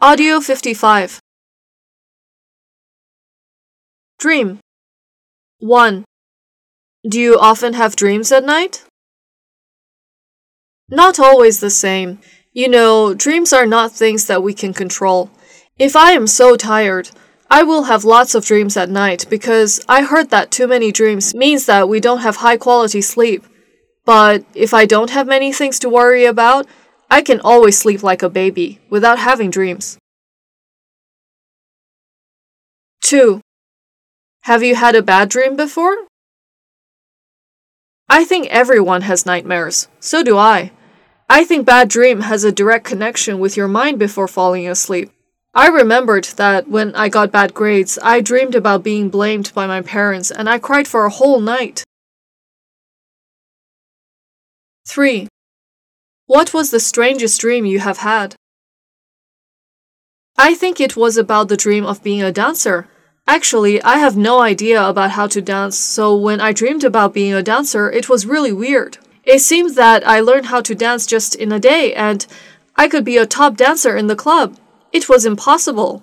Audio 55. Dream. 1. Do you often have dreams at night? Not always the same. You know, dreams are not things that we can control. If I am so tired, I will have lots of dreams at night because I heard that too many dreams means that we don't have high quality sleep. But if I don't have many things to worry about, I can always sleep like a baby without having dreams. 2. Have you had a bad dream before? I think everyone has nightmares. So do I. I think bad dream has a direct connection with your mind before falling asleep. I remembered that when I got bad grades, I dreamed about being blamed by my parents and I cried for a whole night. 3. What was the strangest dream you have had? I think it was about the dream of being a dancer. Actually, I have no idea about how to dance, so when I dreamed about being a dancer, it was really weird. It seemed that I learned how to dance just in a day, and I could be a top dancer in the club. It was impossible.